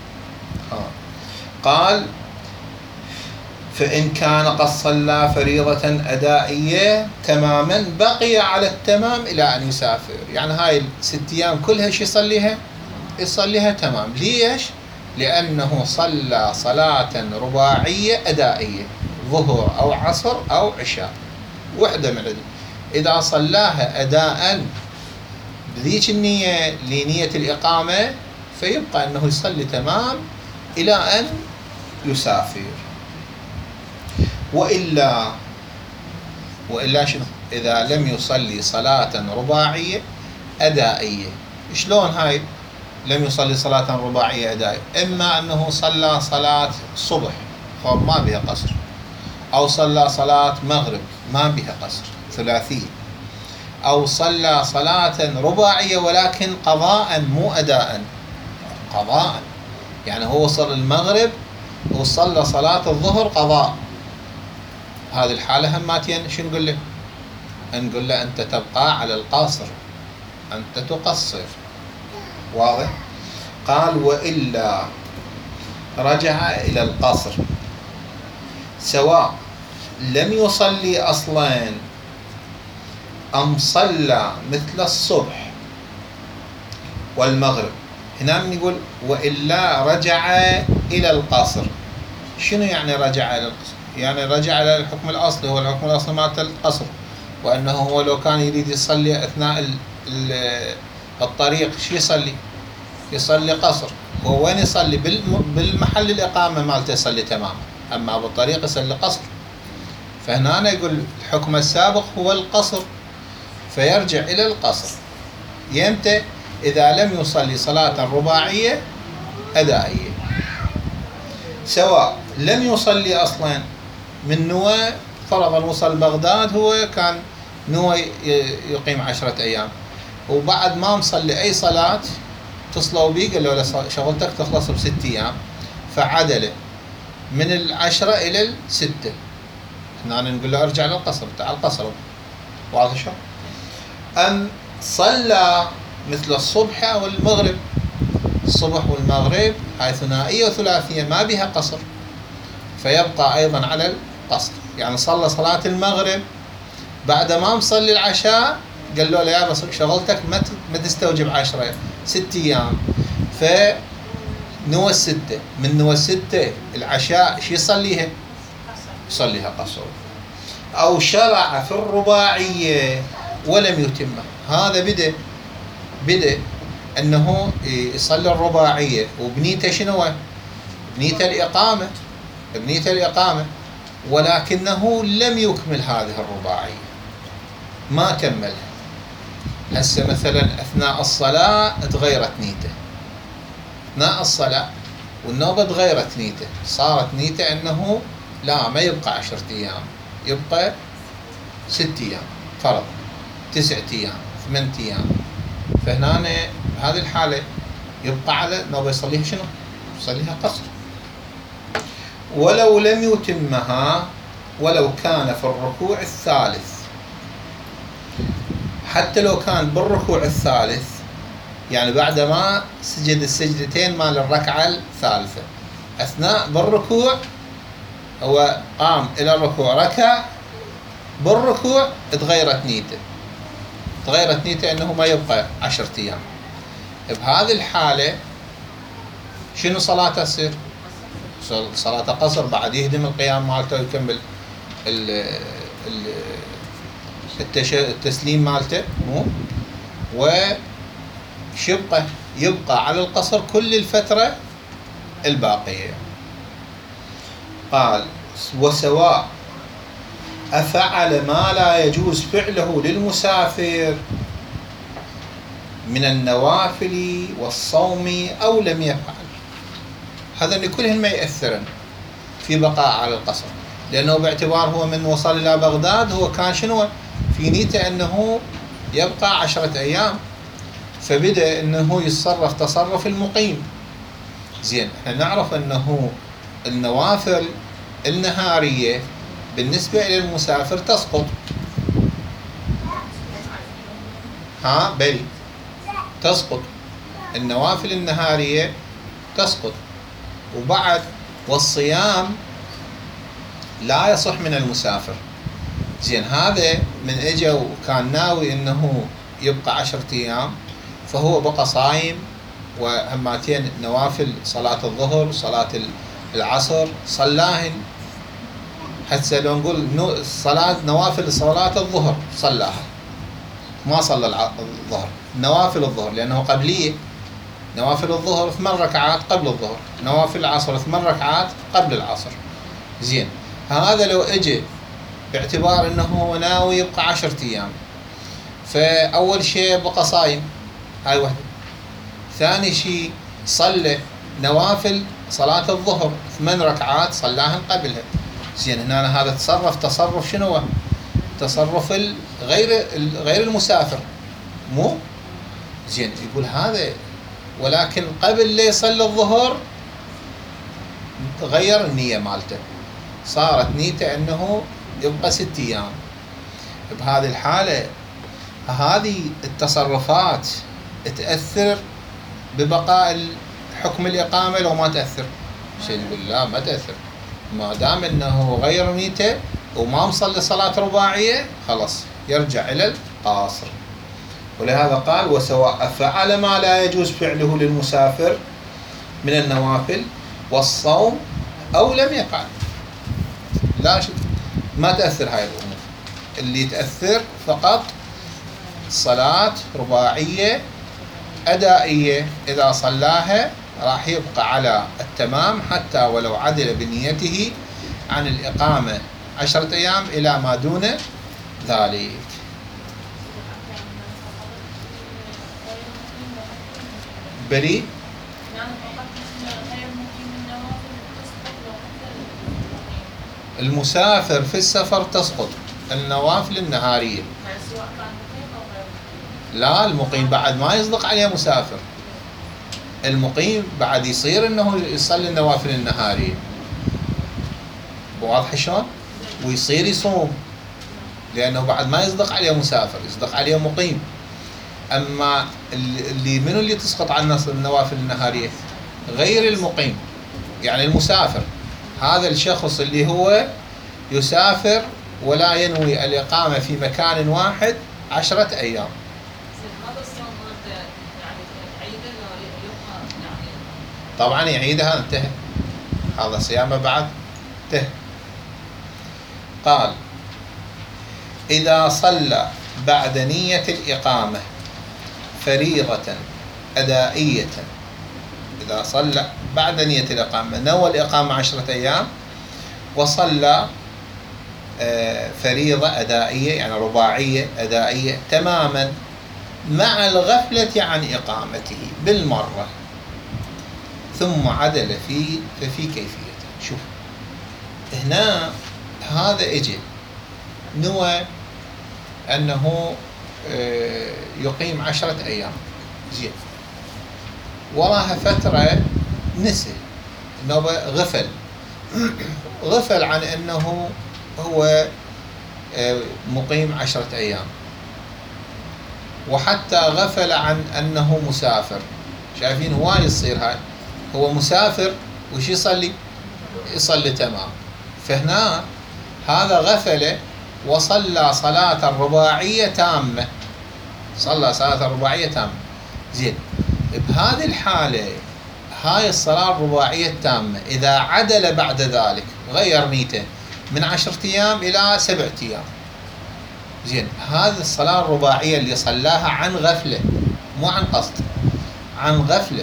قال فإن كان قد صلى فريضة أدائية تماما بقي على التمام إلى أن يسافر. يعني هاي ال6 أيام كلها شي يصليها؟ يصليها تمام. ليش؟ لأنه صلى صلاة رباعية أدائية، ظهر أو عصر أو عشاء، وحدة من عدد. إذا صلاها أداء بذيك النية لنية الإقامة، فيبقى أنه يصلي تمام إلى أن يسافر. وإلا شنو؟ إذا لم يصلي صلاة رباعية أدائية. شلون هاي لم يصلي صلاة رباعية أدائية؟ إما أنه صلى صلاة صبح ما بها قصر، أو صلى صلاة مغرب ما بها قصر ثلاثية، أو صلى صلاة رباعية ولكن قضاء مو أداء، قضاء. يعني هو وصل المغرب وصلى صلاة الظهر قضاء، هذه الحالة هماتين شو نقول له؟ نقول له أنت تبقى على القاصر، أنت تقصر. واضح؟ قال وإلا رجع إلى القصر سواء لم يصلي أصلا أم صلى مثل الصبح والمغرب. هنا بنقول وإلا رجع إلى القصر. شنو يعني رجع إلى القصر؟ يعني رجع إلى الحكم الأصلي، هو الحكم الأصلي مالت القصر، وأنه هو لو كان يريد يصلي أثناء الطريق شو يصلي؟ يصلي قصر. هو وين يصلي؟ بالمحل الإقامة مالته يصلي تمام، أما بالطريق يصلي قصر. فهنا يقول الحكم السابق هو القصر، فيرجع إلى القصر. يمتى؟ إذا لم يصلي صلاة رباعية أدائية، سواء لم يصلي أصلا من نوى، فرضا وصل بغداد هو كان نوى يقيم 10 أيام، وبعد ما مصلي أي صلاة اتصلوا بي قالوا له شغلتك تخلص ب6 أيام، فعدل من 10 إلى 6. هنا نقول له ارجع للقصر، تعال قصر. واضح شو؟ أم صلى مثل الصبح أو المغرب، الصبح والمغرب هاي ثنائية وثلاثية ما بها قصر، فيبقى أيضا على القصر. يعني صلى صلاة المغرب بعد ما مصلي العشاء قال له يا بس شغلتك ما تستوجب 10 6 أيام، فنوى 6. من نوى 6 العشاء شو يصليها؟ يصليها قصر. أو شرع في الرباعية ولم يتمها، هذا بدأ أنه يصلي الرباعية وبنيته شنو؟ بنيته الإقامة، ولكنه لم يكمل هذه الرباعية، ما كملها. هسه مثلا أثناء الصلاة تغيرت نيته، أثناء الصلاة والنوبة تغيرت نيته، صارت نيته أنه لا ما يبقى 10 أيام، يبقى 6 أيام فرض، 9 أيام، 8 أيام. فهنا بهذه الحالة يبقى على نوبة يصليها شنو؟ يصليها قصر. ولو لم يتمها، ولو كان في الركوع الثالث، حتى لو كان بالركوع الثالث، يعني بعدما سجد السجدتين مال الركعة الثالثة، أثناء بالركوع هو قام إلى الركوع، ركع، بالركوع تغيرت نيته أنه ما يبقى 10 أيام. بهذه الحالة شنو صلاته تصير؟ صلاة قصر، بعد يهدم القيام مالته ويكمل التسليم مالته، مو يبقى على القصر كل الفترة الباقية. قال: وسواء أفعل ما لا يجوز فعله للمسافر من النوافل والصوم أو لم يفعل. هذا كلهن ما يأثرن في بقاء على القصر، لأنه باعتبار هو من وصل إلى بغداد هو كان شنو في نيته أنه يبقى 10 أيام، فبدأ أنه يتصرف تصرف المقيم. زين، احنا نعرف أنه النوافل النهارية بالنسبة إلى المسافر تسقط. بلي تسقط النوافل النهارية تسقط. وبعد والصيام لا يصح من المسافر. زين، هذا من اجى وكان ناوي انه يبقى 10 ايام، فهو بقى صايم، وهماتين نوافل صلاة الظهر صلاة العصر صلاهن. هسه لو نقول نوافل صلاة الظهر صلاها، ما صلى الظهر، نوافل الظهر لأنه قبلية. نوافل الظهر 8 ركعات قبل الظهر، نوافل العصر 8 ركعات قبل العصر. زين، هذا لو اجى باعتبار انه هو ناوي يبقى 10 ايام، فاول شيء بقى صايم، هاي وحده. ثاني شيء صلى نوافل صلاة الظهر 8 ركعات صلاهن قبلها. زين، هنا هذا تصرف شنو؟ تصرف غير المسافر، مو زين. يقول هذا ولكن قبل لا يصلي الظهر غير النية مالته، صارت نيته انه يبقى 6 ايام. بهذه الحالة هذه التصرفات تأثر ببقاء حكم الإقامة لو ما تأثر؟ شيء يقول لا، ما تأثر، ما دام انه غير نيته وما مصلي صلاة رباعية خلاص يرجع إلى القاصر. ولهذا قال: وسواء فعل ما لا يجوز فعله للمسافر من النوافل والصوم أو لم يفعل. لا، ما تأثر هاي الأمور. اللي تأثر فقط صلاة رباعية أدائية، إذا صلاها راح يبقى على التمام حتى ولو عدل بنيته عن الإقامة 10 أيام إلى ما دون ذلك. بلي المسافر في السفر تسقط النوافل النهارية. لا، المقيم بعد ما يصدق عليه مسافر، المقيم بعد يصير انه يصلي النوافل النهارية، واضح شلون؟ ويصير يصوم، لانه بعد ما يصدق عليه مسافر، يصدق عليه مقيم. اما منو اللي تسقط عن النوافل النهارية؟ غير المقيم، يعني المسافر. هذا الشخص اللي هو يسافر ولا ينوي الإقامة في مكان واحد 10 أيام. طبعا يعيدها، انتهى هذا صيامه بعد انتهى. قال: إذا صلى بعد نية الإقامة فريضة أدائية، إذا صلى بعد نية الإقامة، نوى الإقامة 10 أيام وصلى فريضة أدائية يعني رباعية أدائية تماما مع الغفلة عن إقامته بالمرة، ثم عدل ففي كيفيته. شوف هنا، هذا اجي نوى أنه يقيم 10 أيام. زين، وراها فترة نسي، نوبة غفل عن أنه هو مقيم 10 أيام، وحتى غفل عن أنه مسافر. شايفين هواي يصير هاي، هو مسافر وش يصلي؟ يصلي تمام، فهنا هذا غفل وصلى صلاة رباعية تامة، صلى صلاة رباعية تامة. زين، بهذه الحالة هاي الصلاة الرباعية التامة إذا عدل بعد ذلك غير نيته من 10 أيام إلى 7 أيام، زين، هذه الصلاة الرباعية اللي صلاها عن غفلة مو عن قصد، عن غفلة،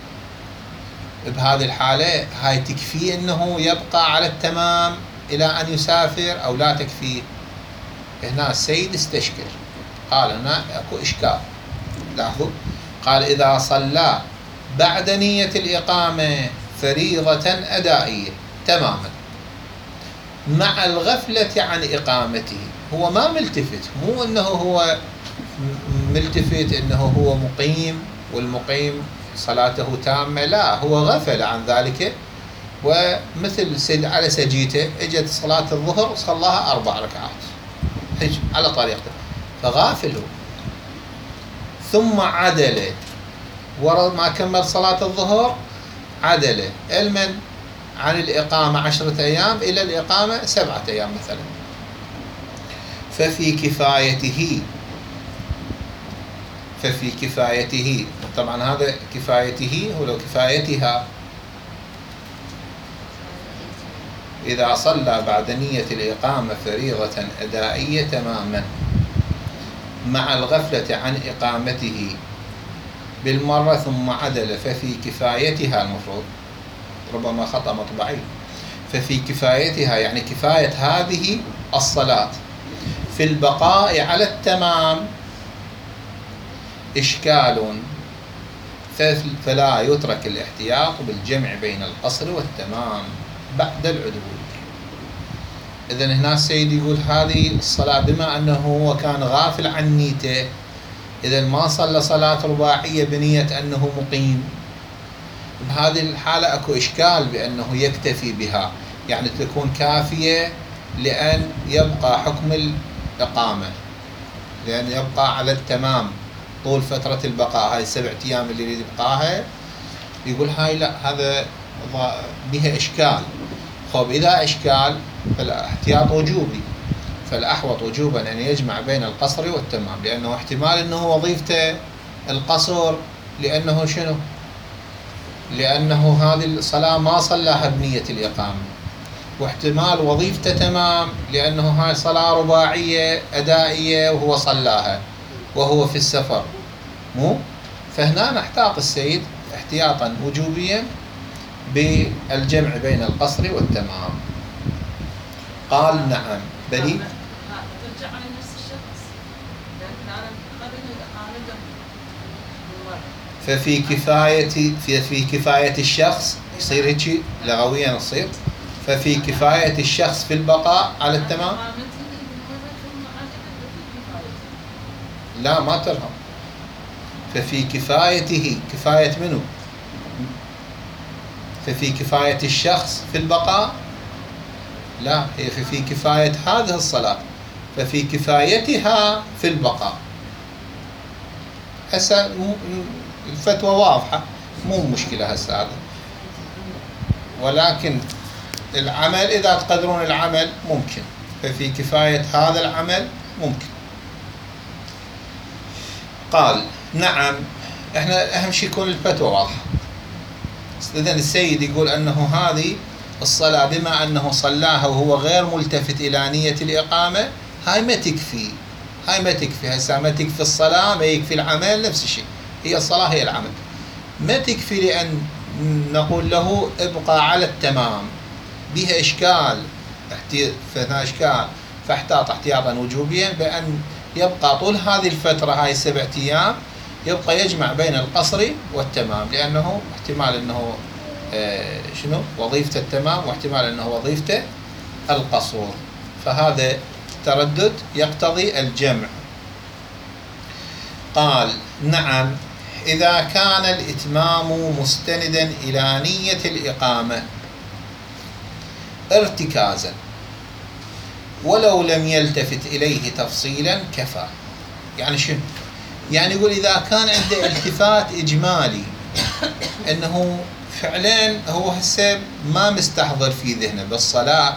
بهذه الحالة هاي تكفيه أنه يبقى على التمام إلى أن يسافر أو لا تكفيه؟ هنا السيد استشكل، قال هنا أكو إشكال. لاحظوا، قال إذا صلى بعد نية الإقامة فريضة أدائية تماما مع الغفلة عن إقامته، هو ما ملتفت، مو أنه هو ملتفت أنه هو مقيم والمقيم صلاته تامة، لا، هو غفل عن ذلك، ومثل على سجيته اجت صلاة الظهر صلاها 4 ركعات هيك على طريقته، فغافل هو، ثم عدل ورا ما كمل صلاة الظهر، عدل المن عن الإقامة 10 أيام إلى الإقامة 7 أيام مثلا، ففي كفايته طبعا هذا كفايته هو لو كفايتها إذا صلى بعد نية الإقامة فريضة أدائية تماما مع الغفلة عن إقامته بالمرة ثم عدل، ففي كفايتها، المفروض ربما خطأ مطبعي، ففي كفايتها يعني كفاية هذه الصلاة في البقاء على التمام إشكال، فلا يترك الاحتياط بالجمع بين القصر والتمام بعد العدول. إذن هنا السيد يقول هذه الصلاة بما أنه هو كان غافل عن نيته، إذن ما صلى صلاة رباعية بنية أنه مقيم، بهذه الحالة أكو إشكال بأنه يكتفي بها، يعني تكون كافية لأن يبقى حكم الإقامة، لأن يبقى على التمام طول فترة البقاء، هاي 7 أيام اللي يريد يبقاها، يقول هاي لا، هذا بها إشكال. خب إذا إشكال فالاحتياط وجوبي، فالأحوط وجوبا أن يجمع بين القصر والتمام، لأنه احتمال أنه وظيفته القصر، لأنه شنو؟ لأنه هذه الصلاة ما صلاها بنية الإقامة، واحتمال وظيفته تمام لأنه هاي صلاة رباعية أدائية وهو صلاها وهو في السفر، مو؟ فهنا نحتاط السيد احتياطا وجوبيا بالجمع بين القصر والتمام. قال نعم بلي ففي كفاية الشخص، يصير هيك لغويا يصير ففي كفاية الشخص في البقاء على التمام. لا ما ترهم، ففي كفايته، كفاية منه؟ ففي كفاية الشخص في البقاء، لا، هي في كفاية هذه الصلاة، ففي كفايتها في البقاء. هسه الفتوى واضحة، مو مشكلة هسه هذا، ولكن العمل إذا تقدرون العمل ممكن، ففي كفاية هذا العمل ممكن. قال نعم، احنا أهم شيء يكون الفتوى واضحة. إذن السيد يقول أنه هذه الصلاة بما أنه صلاها وهو غير ملتفت إلى نية الإقامة، هاي ما تكفي، هاي ما تكفي، هسه ما تكفي الصلاة، ما يكفي العمل، نفس الشيء، هي الصلاة هي العمل، ما تكفي لأن نقول له ابقى على التمام، بها إشكال، فيها إشكال، فاحتاط احتياطا وجوبيا بأن يبقى طول هذه الفترة، هاي 7 أيام، يبقى يجمع بين القصر والتمام، لأنه احتمال أنه شنو وظيفته التمام، واحتمال أنه وظيفته القصر، فهذا تردد يقتضي الجمع. قال نعم إذا كان الإتمام مستندا إلى نية الإقامة ارتكازا ولو لم يلتفت إليه تفصيلا كفى. يعني شنو؟ يعني يقول إذا كان عنده التفات إجمالي أنه فعلا هو هسه ما مستحضر في ذهنه بالصلاة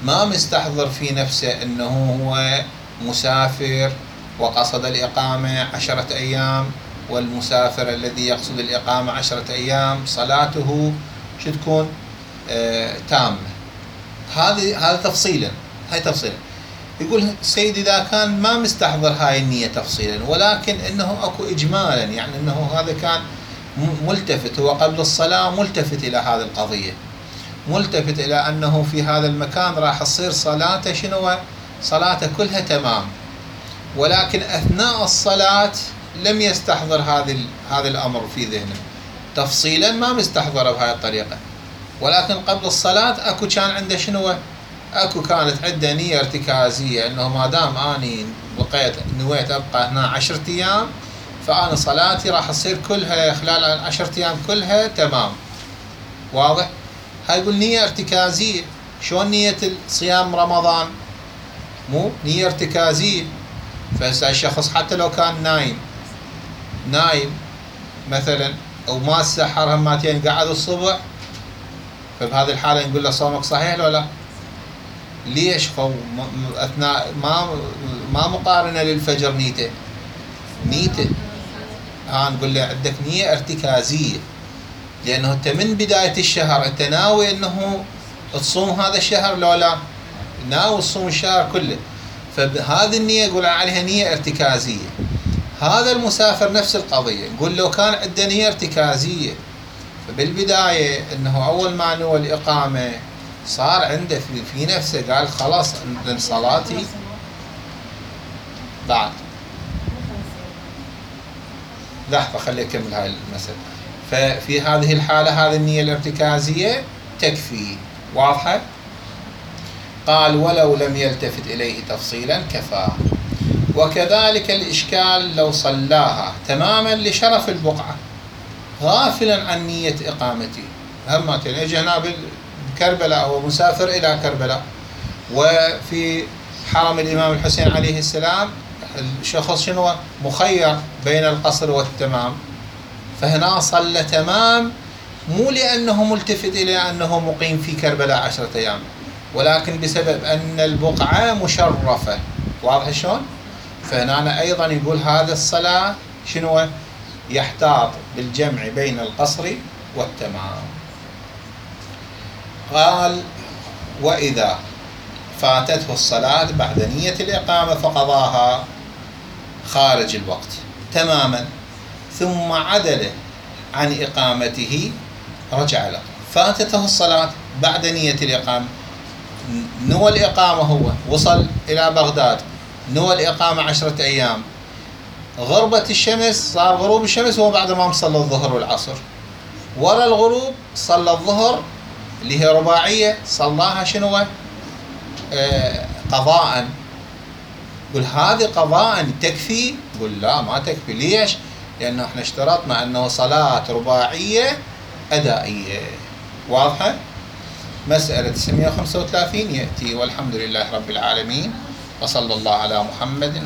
ما مستحضر في نفسه أنه هو مسافر وقصد الإقامة 10 أيام، والمسافر الذي يقصد الإقامة 10 أيام صلاته شو تكون تامة. هذا تفصيلا، هاي تفصيلا. يقول السيد إذا كان ما مستحضر هاي النية تفصيلا، ولكن إنه أكو إجمالا، يعني إنه هذا كان ملتفت، هو قبل الصلاة ملتفت إلى هذه القضية، ملتفت إلى أنه في هذا المكان راح تصير صلاته شنو؟ صلاته كلها تمام، ولكن أثناء الصلاة لم يستحضر هذا الأمر في ذهنه تفصيلا، ما مستحضره بهذه الطريقة، ولكن قبل الصلاة أكو كان عنده شنو؟ أكو كانت عنده نية ارتكازية أنه ما دام أني نويت أبقى هنا 10 أيام، فأنا صلاتي راح تصير كلها خلال 10 أيام كلها تمام. واضح؟ هاي يقول نية ارتكازية. شلون نية صيام رمضان؟ مو نية ارتكازية. فهسه الشخص حتى لو كان نايم مثلا أو ما سحر همتين قعد الصبح، فبهذه الحالة نقول له صومك صحيح ولا لا؟ ليش؟ أثناء ما مقارنة للفجر نيته نقول له عندك نية ارتكازية، لأنه أنت من بداية الشهر أنت ناوي أنه تصوم هذا الشهر لو لا؟ ناوي تصوم الشهر كله، فهذه النية يقول عليها نية ارتكازية. هذا المسافر نفس القضية، نقول لو كان عنده نية ارتكازية فبالبداية أنه أول ما نوى الإقامة صار عنده في نفسه قال خلاص من صلاتي بعد. لحظة خلي أكمل هاي المسألة. ففي هذه الحالة هذه النية الارتكازية تكفي. واضحة؟ قال ولو لم يلتفت إليه تفصيلا كفى. وكذلك الإشكال لو صلاها تماما لشرف البقعة غافلا عن نية إقامته. همتين اجى هنا بكربلاء أو مسافر إلى كربلاء، وفي حرم الإمام الحسين عليه السلام الشخص شنو؟ مخير بين القصر والتمام، فهنا صلى تمام مو لأنه ملتفت إلى أنه مقيم في كربلاء 10 أيام، ولكن بسبب أن البقعة مشرفة. واضح شلون؟ فهنا أيضا يقول هذا الصلاة شنو؟ يحتاط بالجمع بين القصر والتمام. قال وإذا فاتته الصلاة بعد نية الإقامة فقضاها خارج الوقت تماما ثم عدل عن إقامته رجع له. فاتته الصلاة بعد نية الإقامة، نوى الإقامة، هو وصل إلى بغداد نوى الإقامة 10 أيام، غربت الشمس، صار غروب الشمس، هو بعد ما صلى الظهر والعصر، ورا الغروب صلى الظهر اللي هي رباعية صلاها شنو؟ قضاء. قل هذه قضاء تكفي؟ قل لا ما تكفي. ليش؟ لأنه احنا اشترطنا أنه صلاة رباعية أدائية. واضحة؟ مسألة 935 يأتي. والحمد لله رب العالمين، وصلى الله على محمد.